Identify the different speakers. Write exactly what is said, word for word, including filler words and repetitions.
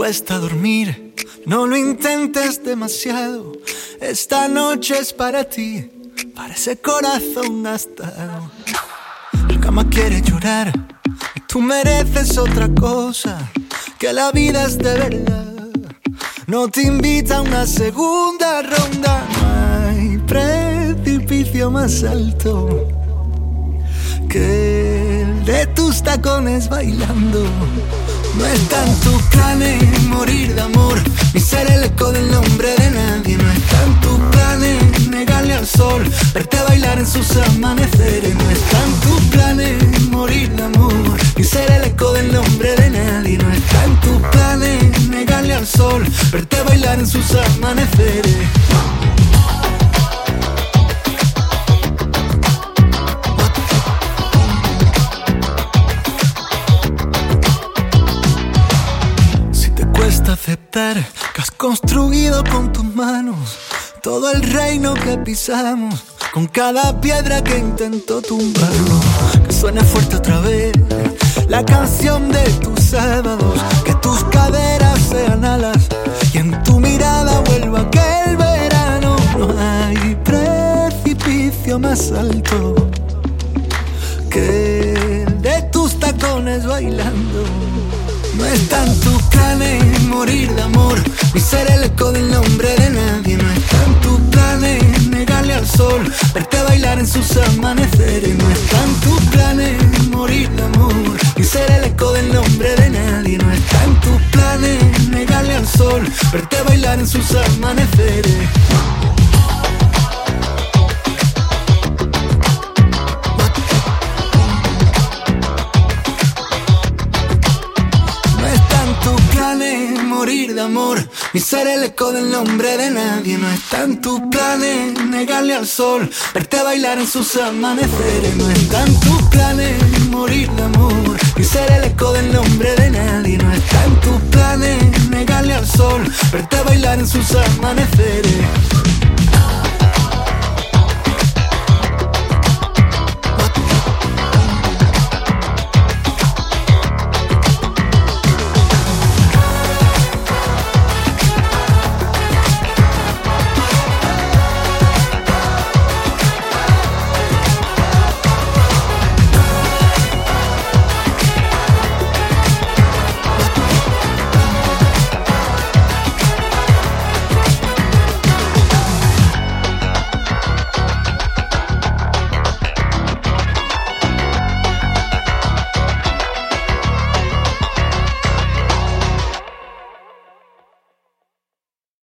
Speaker 1: cuesta dormir, no lo intentes demasiado. Esta noche es para ti, para ese corazón gastado. La cama quiere llorar y tú mereces otra cosa, que la vida es de verdad. No te invita a una segunda ronda. No hay precipicio más alto que el de tus tacones bailando. No está en tus planes morir de amor, ni ser el eco del nombre de nadie. No está en tus planes negarle al sol, verte bailar en sus amaneceres. No está en tus planes morir de amor, ni ser el eco del nombre de nadie. No está en tus planes negarle al sol, verte bailar en sus amaneceres. Aceptar que has construido con tus manos todo el reino que pisamos, con cada piedra que intentó tumbarlo. Que suene fuerte otra vez la canción de tus sábados, que tus caderas sean alas y en tu mirada vuelva aquel verano. No hay precipicio más alto que el de tus tacones bailando. No está en tus planes morir de amor, ni ser el eco del nombre de nadie. No está en tus planes negarle al sol, verte bailar en sus amaneceres. No está en tus planes morir de amor, ni ser el eco del nombre de nadie. No está en tus planes negarle al sol, verte bailar en sus amaneceres. Morir de amor, ni ser el eco del nombre de nadie. No está en tus planes negarle al sol, verte bailar en sus amaneceres. No está en tus planes morir de amor, ni ser el eco del nombre de nadie. No está en tus planes negarle al sol, verte bailar en sus amaneceres.